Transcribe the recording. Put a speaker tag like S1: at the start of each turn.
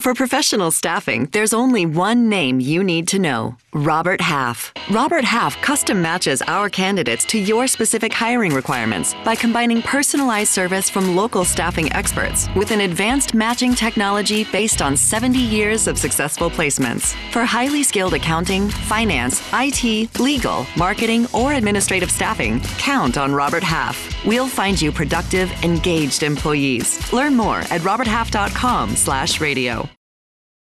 S1: For professional staffing, there's only one name you need to know: Robert Half. Robert Half custom matches our candidates to your specific hiring requirements by combining personalized service from local staffing experts with an advanced matching technology based on 70 years of successful placements. For highly skilled accounting, finance, IT, legal, marketing, or administrative staffing, count on Robert Half. We'll find you productive, engaged employees. Learn more at roberthalf.com/radio.